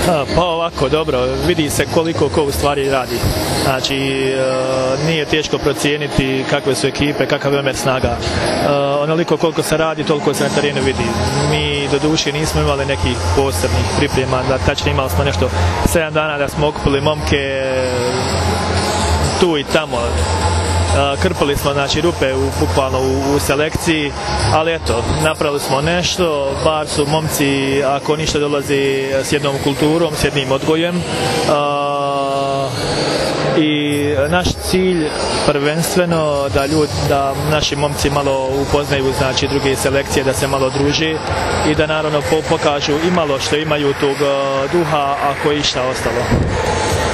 Pa ovako, dobro, vidi se koliko ko u stvari radi. Znači, nije teško procijeniti kakve su ekipe, kakav je omjer snaga. Onoliko koliko se radi, toliko se na terenu vidi. Mi do duše nismo imali nekih posebnih priprema, da tačno imali smo nešto 7 dana da smo okupili momke tu i tamo. Krpali smo, znači, rupe bukvalno u selekciji, ali eto, napravili smo nešto, bar su momci, ako ništa, dolazi s jednom kulturom, s jednim odgojem. I naš cilj prvenstveno da naši momci malo upoznaju, znači, druge selekcije, da se malo druže i da naravno pokažu i malo što imaju tog duha, ako je išta ostalo.